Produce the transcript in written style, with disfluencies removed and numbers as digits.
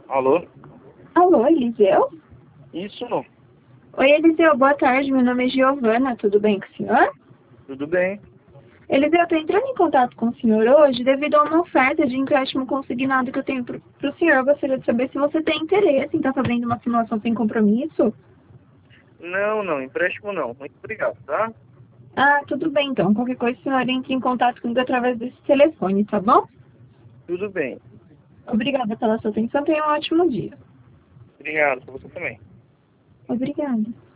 Alô? Alô, Eliseu? Isso, Oi, Eliseu, boa tarde. Meu nome é Giovana. Tudo bem com o senhor? tudo bem. Eliseu, eu estou entrando em contato com o senhor hoje devido a uma oferta de empréstimo consignado que eu tenho para o senhor. Eu gostaria de saber se você tem interesse em estar fazendo uma simulação sem compromisso. Não, empréstimo não. Muito obrigado, tá? Ah, tudo bem então. Qualquer coisa, o senhor entre em contato comigo através desse telefone, tá bom? Tudo bem. Obrigada pela sua atenção. Tenha um ótimo dia. Obrigado, pra você também. Obrigada.